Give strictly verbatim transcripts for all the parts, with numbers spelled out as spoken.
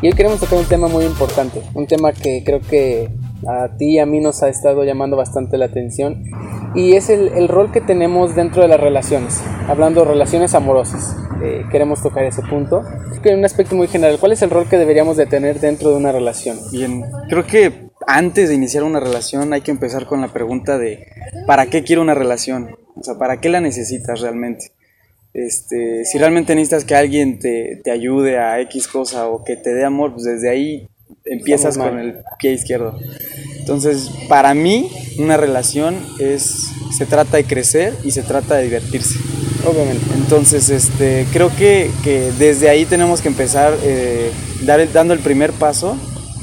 Y hoy queremos tocar un tema muy importante, un tema que creo que a ti y a mí nos ha estado llamando bastante la atención, y es el, el rol que tenemos dentro de las relaciones, hablando de relaciones amorosas. Eh, queremos tocar ese punto, en un aspecto muy general. ¿Cuál es el rol que deberíamos de tener dentro de una relación? Bien, creo que antes de iniciar una relación hay que empezar con la pregunta de ¿para qué quiero una relación? O sea, ¿para qué la necesitas realmente? Este, si realmente necesitas que alguien te, te ayude a X cosa o que te dé amor, pues desde ahí empiezas con el pie izquierdo. Entonces, para mí, una relación es, se trata de crecer y se trata de divertirse. Obviamente. Entonces, este, creo que, que desde ahí tenemos que empezar eh, dar el, dando el primer paso.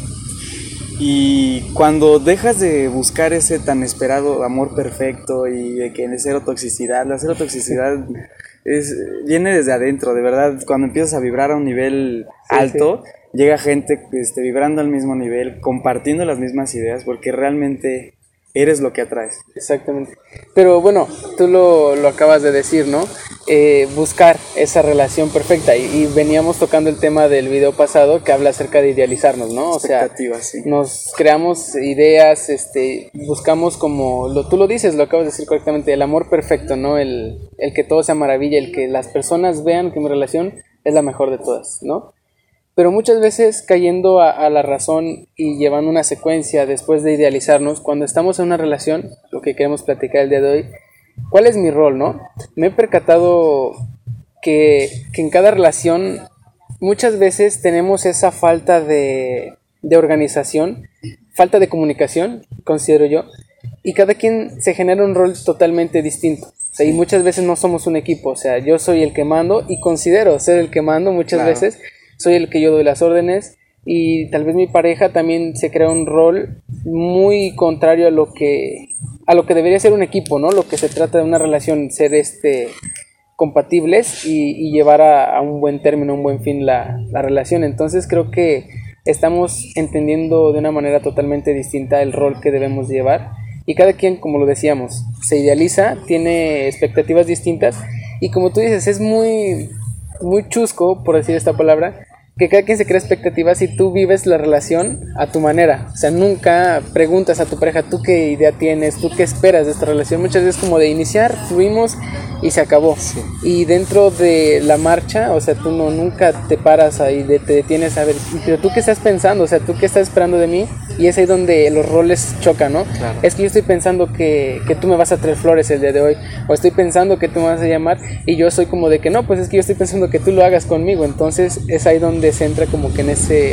Y cuando dejas de buscar ese tan esperado amor perfecto y de que en cero toxicidad, la cero toxicidad es, viene desde adentro, de verdad. Cuando empiezas a vibrar a un nivel sí, alto, sí. Llega gente este, vibrando al mismo nivel, compartiendo las mismas ideas, porque realmente eres lo que atraes. Exactamente. Pero bueno, tú lo, lo acabas de decir, ¿no? Eh, buscar esa relación perfecta. Y, y veníamos tocando el tema del video pasado que habla acerca de idealizarnos, ¿no? O sea, sí. Nos creamos ideas, este, buscamos como, lo, tú lo dices, lo acabas de decir correctamente, el amor perfecto, ¿no? El, el que todo sea maravilla, el que las personas vean que mi relación es la mejor de todas, ¿no? Pero muchas veces cayendo a, a la razón y llevando una secuencia después de idealizarnos, cuando estamos en una relación, lo que queremos platicar el día de hoy, ¿cuál es mi rol, no? Me he percatado que, que en cada relación muchas veces tenemos esa falta de, de organización, falta de comunicación, considero yo, y cada quien se genera un rol totalmente distinto. O sea, y muchas veces no somos un equipo, o sea, yo soy el que mando y considero ser el que mando muchas claro. veces. Soy el que yo doy las órdenes y tal vez mi pareja también se crea un rol muy contrario a lo que a lo que debería ser un equipo, ¿no? Lo que se trata de una relación, ser este compatibles y, y llevar a, a un buen término, un buen fin la, la relación. Entonces creo que estamos entendiendo de una manera totalmente distinta el rol que debemos llevar y cada quien, como lo decíamos, se idealiza, tiene expectativas distintas y como tú dices, es muy, muy chusco, por decir esta palabra, que cada quien se crea expectativas y tú vives la relación a tu manera. O sea, nunca preguntas a tu pareja, ¿tú qué idea tienes? ¿Tú qué esperas de esta relación? Muchas veces como de iniciar, fluimos y se acabó. Sí. Y dentro de la marcha, o sea, tú no nunca te paras ahí, de, te detienes a ver, pero ¿tú qué estás pensando? O sea, ¿tú qué estás esperando de mí? Y es ahí donde los roles chocan, ¿no? Claro. Es que yo estoy pensando que, que tú me vas a traer flores el día de hoy, o estoy pensando que tú me vas a llamar, y yo soy como de que no, pues es que yo estoy pensando que tú lo hagas conmigo. Entonces es ahí donde se entra como que en ese,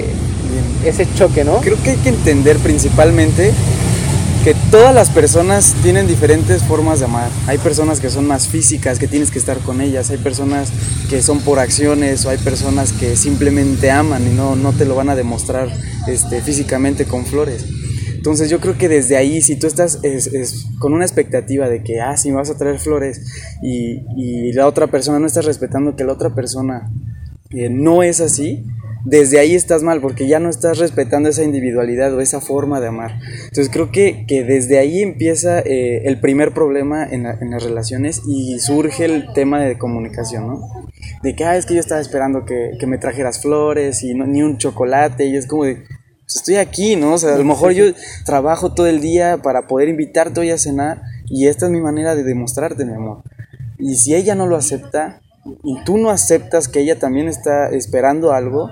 ese choque, ¿no? Creo que hay que entender principalmente que todas las personas tienen diferentes formas de amar. Hay personas que son más físicas, que tienes que estar con ellas. Hay personas que son por acciones, o hay personas que simplemente aman y no, no te lo van a demostrar este, físicamente con flores. Entonces yo creo que desde ahí, si tú estás es, es, con una expectativa de que, ah, sí, me vas a traer flores, y, y la otra persona no está respetando que la otra persona eh, no es así, desde ahí estás mal, porque ya no estás respetando esa individualidad o esa forma de amar. Entonces creo que, que desde ahí empieza eh, el primer problema en, la, en las relaciones, y surge el tema de comunicación, ¿no? De que, ah, es que yo estaba esperando que, que me trajeras flores y no, ni un chocolate, y es como de, pues estoy aquí, ¿no? O sea, a lo mejor yo trabajo todo el día para poder invitarte hoy a cenar, y esta es mi manera de demostrarte mi amor. Y si ella no lo acepta, y tú no aceptas que ella también está esperando algo,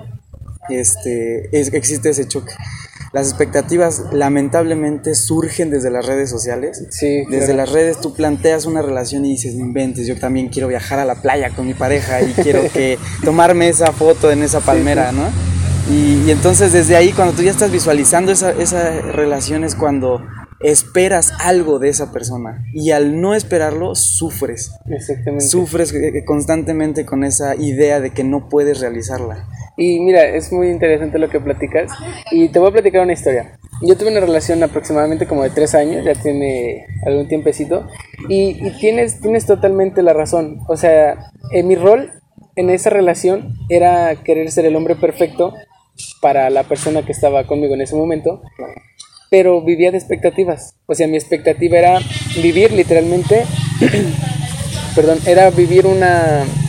este, es, existe ese choque. Las expectativas lamentablemente surgen desde las redes sociales. Sí, desde claro. las redes tú planteas una relación y dices, no inventes, yo también quiero viajar a la playa con mi pareja y quiero que tomarme esa foto en esa palmera, sí, sí. ¿no? Y, y entonces desde ahí, cuando tú ya estás visualizando esa, esa relación, es cuando esperas algo de esa persona, y al no esperarlo sufres. Exactamente. Sufres constantemente con esa idea de que no puedes realizarla. Y mira, es muy interesante lo que platicas, y te voy a platicar una historia. Yo tuve una relación aproximadamente como de tres años, ya tiene algún tiempecito, y, y tienes, tienes totalmente la razón. O sea, eh, mi rol en esa relación era querer ser el hombre perfecto para la persona que estaba conmigo en ese momento, pero vivía de expectativas. O sea, mi expectativa era vivir literalmente, perdón, era vivir una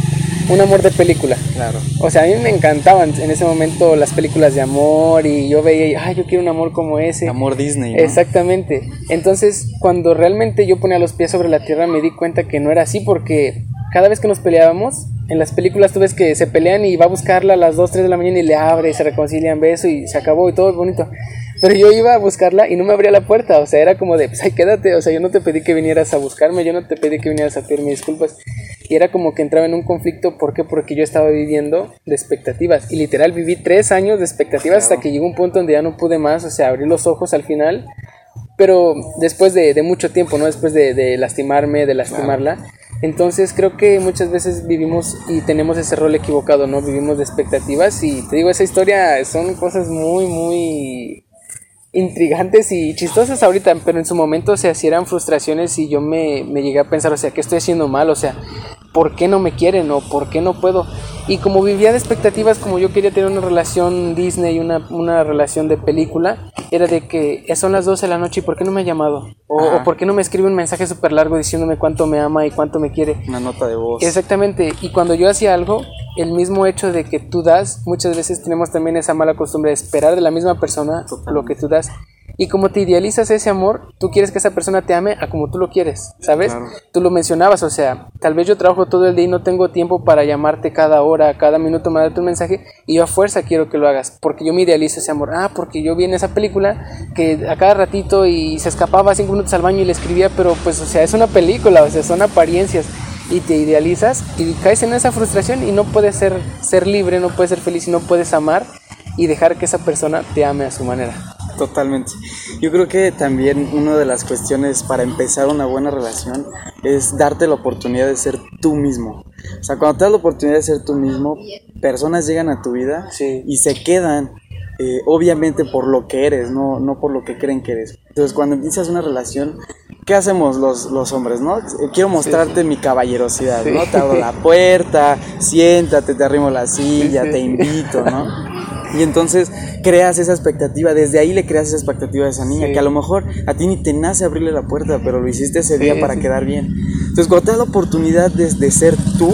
un amor de película. Claro. O sea, a mí me encantaban en ese momento las películas de amor y yo veía, y, ay, yo quiero un amor como ese. Amor Disney, ¿no? Exactamente. Entonces, cuando realmente yo ponía los pies sobre la tierra, me di cuenta que no era así, porque cada vez que nos peleábamos, en las películas tú ves que se pelean y va a buscarla a las dos, tres de la mañana y le abre y se reconcilian, beso y se acabó y todo bonito. Pero yo iba a buscarla y no me abría la puerta, o sea, era como de, pues ay, quédate, o sea, yo no te pedí que vinieras a buscarme, yo no te pedí que vinieras a pedirme disculpas. Y era como que entraba en un conflicto, ¿por qué? Porque yo estaba viviendo de expectativas. Y literal viví tres años de expectativas, claro, hasta que llegó un punto donde ya no pude más, o sea, abrí los ojos al final. Pero después de, de mucho tiempo, ¿no? Después de, de lastimarme, de lastimarla. Claro. Entonces creo que muchas veces vivimos y tenemos ese rol equivocado, ¿no? Vivimos de expectativas y te digo, esa historia son cosas muy, muy intrigantes y chistosas ahorita, pero en su momento, o sea, sí eran frustraciones y yo me, me llegué a pensar, o sea, ¿qué estoy haciendo mal? O sea, ¿por qué no me quieren o por qué no puedo? Y como vivía de expectativas, como yo quería tener una relación Disney, una, una relación de película, era de que son las doce de la noche y ¿por qué no me ha llamado? O, o ¿por qué no me escribe un mensaje súper largo diciéndome cuánto me ama y cuánto me quiere? Una nota de voz. Exactamente, y cuando yo hacía algo, el mismo hecho de que tú das, muchas veces tenemos también esa mala costumbre de esperar de la misma persona Totalmente. Lo que tú das. Y como te idealizas ese amor, tú quieres que esa persona te ame a como tú lo quieres, ¿sabes? Claro. Tú lo mencionabas, o sea, tal vez yo trabajo todo el día y no tengo tiempo para llamarte cada hora, cada minuto, mandarte un mensaje, y yo a fuerza quiero que lo hagas, porque yo me idealizo ese amor. Ah, porque yo vi en esa película que a cada ratito y se escapaba cinco minutos al baño y le escribía, pero pues, o sea, es una película, o sea, son apariencias, y te idealizas y caes en esa frustración y no puedes ser, ser libre, no puedes ser feliz y no puedes amar y dejar que esa persona te ame a su manera. Totalmente. Yo creo que también una de las cuestiones para empezar una buena relación es darte la oportunidad de ser tú mismo. O sea, cuando te das la oportunidad de ser tú mismo, personas llegan a tu vida sí. y se quedan, eh, obviamente por lo que eres, no, no por lo que creen que eres. Entonces, cuando empiezas una relación, ¿qué hacemos los, los hombres, no? Quiero mostrarte sí, sí. mi caballerosidad, sí. ¿no? Te abro la puerta, siéntate, te arrimo la silla, sí, sí. te invito, ¿no? Y entonces creas esa expectativa, desde ahí le creas esa expectativa a esa niña, sí. que a lo mejor a ti ni te nace abrirle la puerta, pero lo hiciste ese sí, día para sí. quedar bien. Entonces cuando te das la oportunidad de, de ser tú,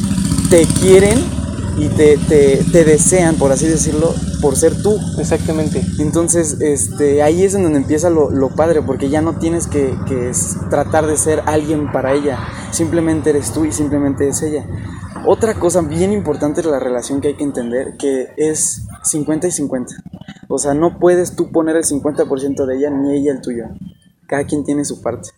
te quieren y te, te, te desean, por así decirlo, por ser tú. Exactamente. Entonces este, ahí es en donde empieza lo, lo padre, porque ya no tienes que, que tratar de ser alguien para ella, simplemente eres tú y simplemente es ella. Otra cosa bien importante de la relación que hay que entender, que es cincuenta y cincuenta. O sea, no puedes tú poner el cincuenta por ciento de ella ni ella el tuyo. Cada quien tiene su parte.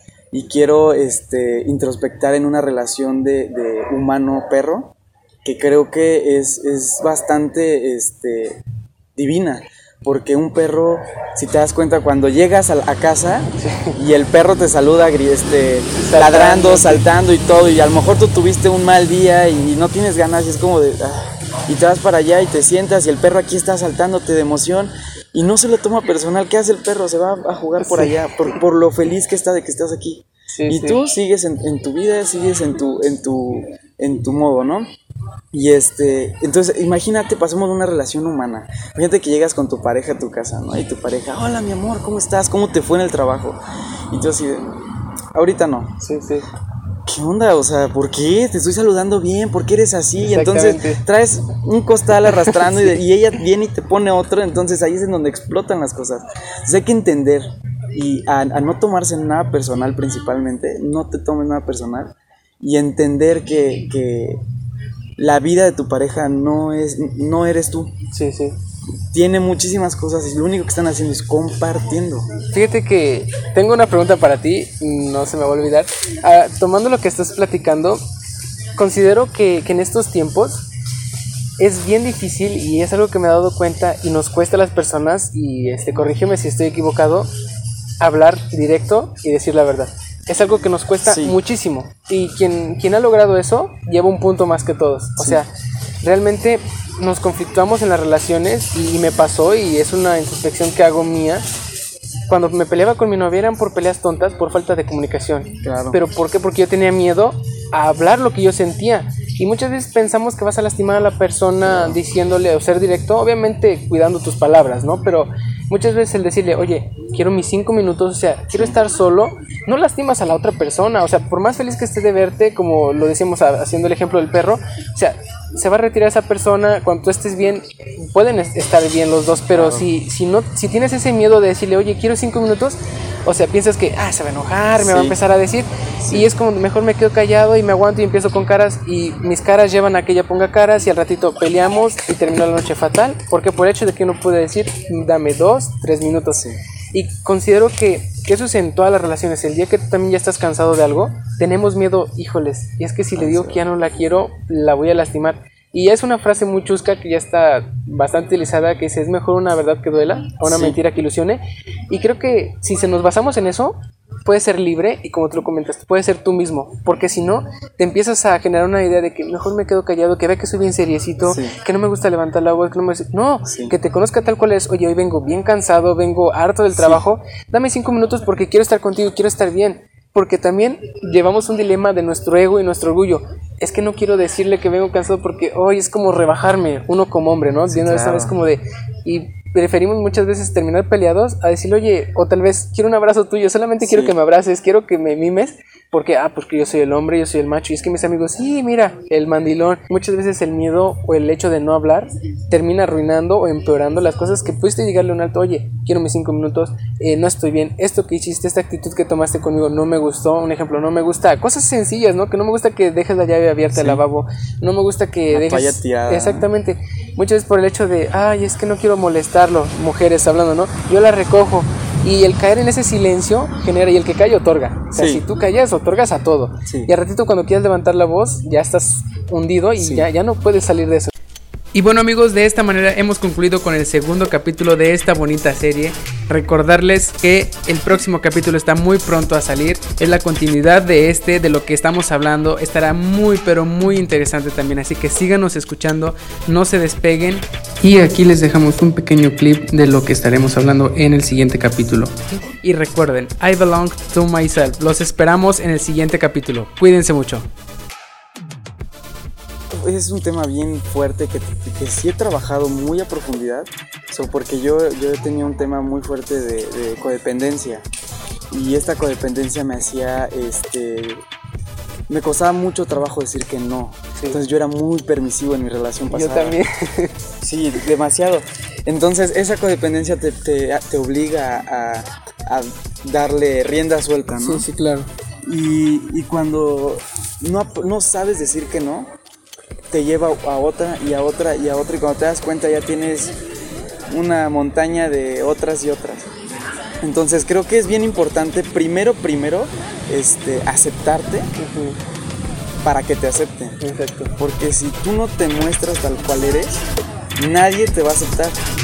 Y quiero este, introspectar en una relación de, de humano-perro, que creo que es, es bastante este, divina. Porque un perro, si te das cuenta, cuando llegas a, a casa y el perro te saluda este, saltando, ladrando, saltando y todo, y a lo mejor tú tuviste un mal día y no tienes ganas, y es como de... Ah, y te vas para allá y te sientas y el perro aquí está saltándote de emoción y no se lo toma personal. ¿Qué hace el perro? Se va a jugar por sí. allá, por, por lo feliz que está de que estás aquí. Sí, y sí. tú sigues en, en tu vida, sigues en tu, en tu, en tu modo, ¿no? Y este, entonces imagínate, pasemos de una relación humana. Imagínate que llegas con tu pareja a tu casa, ¿no? Y tu pareja, hola mi amor, ¿cómo estás? ¿Cómo te fue en el trabajo? Y tú así de, ahorita no. Sí, sí. ¿Qué onda? O sea, ¿por qué? Te estoy saludando bien, ¿por qué eres así? Y entonces traes un costal arrastrando sí. y, de, y ella viene y te pone otro, entonces ahí es en donde explotan las cosas. Entonces hay que entender y a, a no tomarse nada personal principalmente, no te tomes nada personal y entender que, que la vida de tu pareja no es, no eres tú. Sí, sí. Tiene muchísimas cosas y lo único que están haciendo es compartiendo. Fíjate que tengo una pregunta para ti, no se me va a olvidar. Ah, tomando lo que estás platicando, considero que, que en estos tiempos es bien difícil y es algo que me he dado cuenta y nos cuesta a las personas, y este, corrígeme si estoy equivocado, hablar directo y decir la verdad. Es algo que nos cuesta sí. muchísimo, y quien, quien ha logrado eso lleva un punto más que todos. O sí. sea, realmente nos conflictuamos en las relaciones y, y me pasó, y es una introspección que hago mía. Cuando me peleaba con mi novia eran por peleas tontas, por falta de comunicación. Claro. ¿Pero por qué? Porque yo tenía miedo a hablar lo que yo sentía. Y muchas veces pensamos que vas a lastimar a la persona diciéndole o ser directo, obviamente cuidando tus palabras, ¿no? Pero muchas veces el decirle, oye, quiero mis cinco minutos, o sea, quiero estar solo, no lastimas a la otra persona. O sea, por más feliz que esté de verte, como lo decíamos haciendo el ejemplo del perro, o sea, se va a retirar esa persona, cuando tú estés bien, pueden estar bien los dos, pero claro. si, si, no, si tienes ese miedo de decirle, oye, quiero cinco minutos, o sea, piensas que, ah, se va a enojar, me sí. va a empezar a decir, sí. y es como, mejor me quedo callado y me aguanto y empiezo con caras, y mis caras llevan a que ella ponga caras, y al ratito peleamos y terminó la noche fatal, porque por el hecho de que uno puede decir, dame dos, tres minutos, sí. y considero que, que eso es en todas las relaciones. El día que tú también ya estás cansado de algo, tenemos miedo, híjoles, y es que si le digo que ya no la quiero, la voy a lastimar. Y es una frase muy chusca que ya está bastante utilizada, que dice, es mejor una verdad que duela a una sí. mentira que ilusione. Y creo que si se nos basamos en eso, puedes ser libre y, como tú lo comentas, puedes ser tú mismo. Porque si no, te empiezas a generar una idea de que mejor me quedo callado, que vea que soy bien seriecito, sí. que no me gusta levantar la voz, que no me... No, sí. que te conozca tal cual es. Oye, hoy vengo bien cansado, vengo harto del trabajo, sí. dame cinco minutos porque quiero estar contigo, quiero estar bien. Porque también llevamos un dilema de nuestro ego y nuestro orgullo. Es que no quiero decirle que vengo cansado porque hoy es como rebajarme, uno como hombre, ¿no? Sí, claro. Esa es como de... Y preferimos muchas veces terminar peleados a decirle, oye, o tal vez quiero un abrazo tuyo, solamente sí. quiero que me abraces, quiero que me mimes, porque, ah, porque yo soy el hombre, yo soy el macho, y es que mis amigos, sí, mira, el mandilón. Muchas veces el miedo o el hecho de no hablar termina arruinando o empeorando las cosas que pudiste llegarle a un alto, oye, quiero mis cinco minutos, eh, no estoy bien, esto que hiciste, esta actitud que tomaste conmigo no me gustó, un ejemplo, no me gusta, cosas sencillas, ¿no? Que no me gusta que dejes la llave abierta sí. al lavabo, no me gusta que la dejes... toalla tirada. Exactamente, muchas veces por el hecho de, ay, es que no quiero molestarlo, mujeres hablando, ¿no? Yo la recojo. Y el caer en ese silencio genera, y el que calla otorga. O sea, sí. si tú callas, otorgas a todo. Sí. Y al ratito cuando quieras levantar la voz, ya estás hundido y sí. ya, ya no puedes salir de eso. Y bueno, amigos, de esta manera hemos concluido con el segundo capítulo de esta bonita serie. Recordarles que el próximo capítulo está muy pronto a salir. Es la continuidad de este, de lo que estamos hablando. Estará muy, pero muy interesante también. Así que síganos escuchando, no se despeguen. Y aquí les dejamos un pequeño clip de lo que estaremos hablando en el siguiente capítulo. Y recuerden, I belong to myself. Los esperamos en el siguiente capítulo. Cuídense mucho. Es un tema bien fuerte que, que sí he trabajado muy a profundidad, so, porque yo, yo tenía un tema muy fuerte de, de codependencia, y esta codependencia me hacía, este, me costaba mucho trabajo decir que no, sí. entonces yo era muy permisivo en mi relación pasada. Yo también. Sí, demasiado. Entonces esa codependencia te, te, te obliga a, a darle rienda suelta, ¿no? Sí, sí, claro. Y, y cuando no, no sabes decir que no, te lleva a otra y a otra y a otra, y cuando te das cuenta ya tienes una montaña de otras y otras. Entonces creo que es bien importante primero, primero, este, aceptarte uh-huh. para que te acepten. Exacto. Porque si tú no te muestras tal cual eres, nadie te va a aceptar.